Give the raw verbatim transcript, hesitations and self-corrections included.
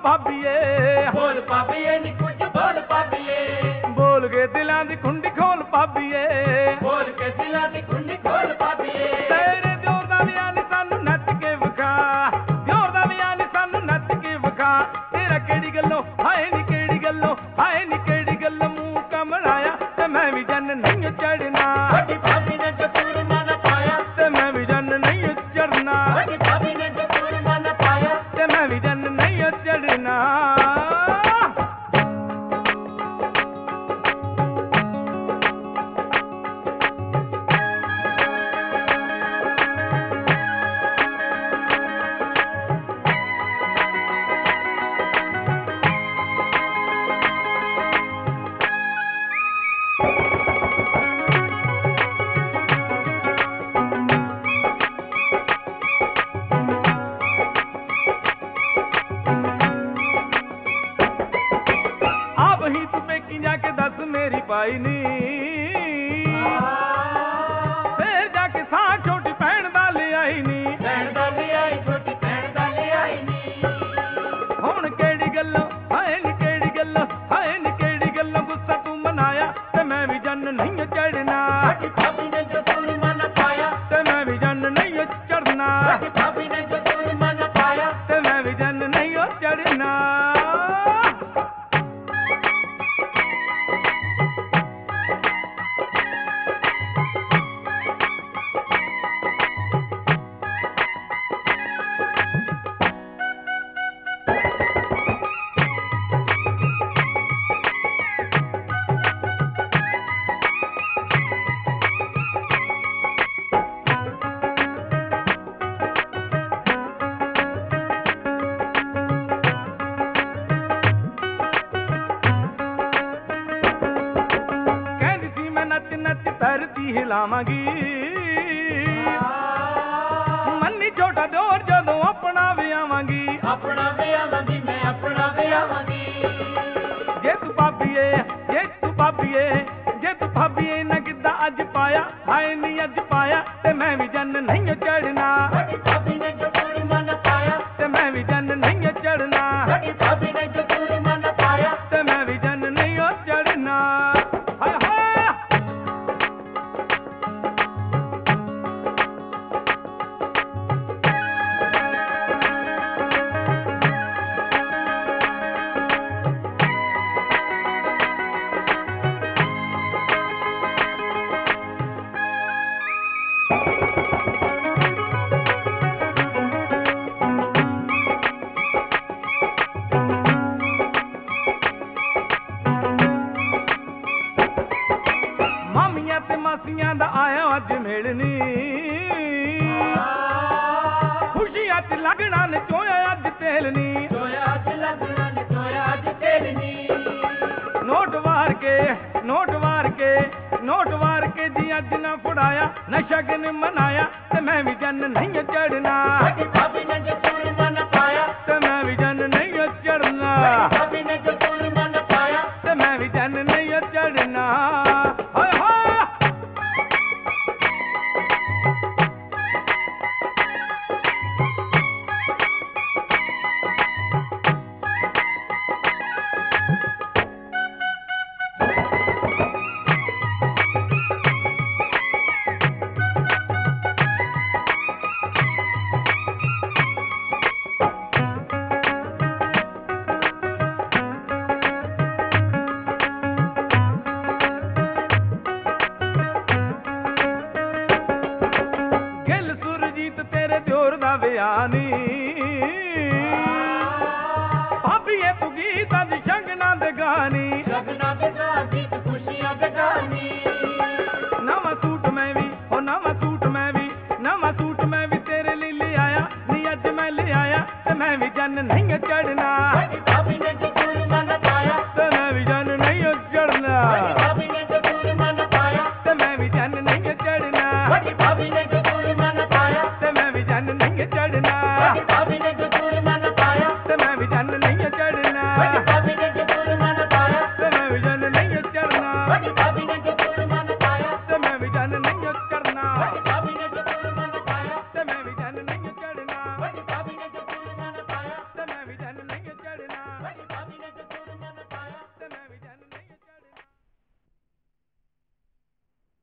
ਭਾਬੀਏ ਬੋਲ ਭਾਬੀਏ ਨੀ ਕੁਝ ਬੋਲ ਭਾਬੀਏ ਬੋਲ ਕੇ ਦਿਲਾਂ ਦੀ ਕੁੰਡੀ ਖੋਲ ਭਾਬੀਏ ਬੋਲ ਕੇ ਦਿਲਾਂ ਦੀ ਕੁੰਡੀ ਖੋਲ ਭਾਬੀਏ ਤੇਰੇ ਦਿਓਰ ਦਾ ਵਿਆਹ ਨੀ ਸਾਨੂੰ ਨੱਚ ਕੇ ਵਿਖਾ ਦਿਓਰ ਦਾ ਵਿਆਹ ਨੀ ਸਾਨੂੰ ਨੱਚ ਕੇ ਵਿਖਾ ਤੇਰਾ ਕਿਹੜੀ ਗੱਲੋਂ ਹਾਏ ਨੀ ਕਿਹੜੀ ਗੱਲੋਂ ਹਾਏ ਨੀ ਕਿਹੜੀ ਗੱਲ ਮੂੰਹ ਕਮਲਾਇਆ ਤੇ ਮੈਂ ਵੀ ਜੰਨ ਨਹੀਂ ਚੜਨਾ ਵੱਡੀ ਭਾਬੀ ਨੇ ਜੋ ਸੂਰਮਾ ਨਾ ਪਾਇਆ ਤੇ ਮੈਂ ਵੀ ਜੰਨ ਨਹੀਂ ਚੜਨਾ ਵੱਡੀ ਭਾਬੀ ਨੇ ਜੋ ਸੂਰਮਾ ਨਾ ਪਾਇਆ ਤੇ ਮੈਂ ਵੀ ਜੰਨ ਨਹੀਂ ਚੜਨਾ मेरी पाई नी फिर जाके सा छोटी भैन दा ले आई नी भैन दा ले आई छोटी भैन दा ले आई नी हुण केड़ी गल्लों हाय नी केड़ी गल्लों हाय नी केड़ी गल्लों गुस्सा तू मनाया ते मैं भी जन्न नहीं चढ़ना ਵੱਡੀ ਭਾਬੀ ਨੇ ਜੋ ਸੂਰਮਾ ਨਾ ਪਾਇਆ ते मैं भी जन्न नहीं चढ़ना ਵੱਡੀ ਭਾਬੀ ਨੇ ਜੋ ਸੂਰਮਾ ਨਾ ਪਾਇਆ ते मैं भी जन्न नहीं चढ़ना धरती हिलावांगी मन्नी छोटा जोर जदों अपना विआवांगी अपना विआवांगी मैं अपना विआवांगी जे तू भाभीए जे तू भाभीए जे तू भाभीए ना किदा अज पाया हाय नी अज पाया ते मैं भी जन्न नहीं चढ़ना ਵੱਡੀ ਭਾਬੀ ਨੇ ਜੋ ਸੂਰਮਾ ਨਾ ਪਾਇਆ ते मैं भी जन्न नहीं चढ़ना ਵੱਡੀ ਭਾਬੀ ਨੇ ਜੋ ਸੂਰਮਾ ਨਾ ਪਾਇਆ ते मैं भी जन्न नहीं चढ़ना हाय हाय मामियां ते मासियां दा आया अज मिलनी खुशियां च लगना ने चोया अज तेलनी ਚੋਇਆ ਅੱਜ ਲੱਗਣਾ ਨੇ ਚੋਇਆ ਅੱਜ ਤੇਲਨੀ नोट वार के नोट वार के नोट वार के जी अज ना फड़ाया न शगन मनाया ते मैं भी जन्न नहीं चढ़ना ਵੱਡੀ ਭਾਬੀ ਨੇ ਜੋ ਸੂਰਮਾ ਨਾ ਪਾਇਆ ते मैं भी जन्न नहीं चढ़ना ਵੱਡੀ ਭਾਬੀ ਨੇ ਜੋ ਸੂਰਮਾ ਨਾ ਪਾਇਆ ते मैं भी जन्न नहीं चढ़ना हाय हाय ਵਿਆਨੀ ਭਾਬੀਏ ਤੂੰ ਗੀਤਾਂ ਦੀ ਸ਼ਗਨਾਂ ਦੇ ਗਾਨੀ ਸ਼ਗਨਾਂ ਦੇ ਗਾਨੀ ਖੁਸ਼ੀਆਂ ਦੇ ਗਾਨੀ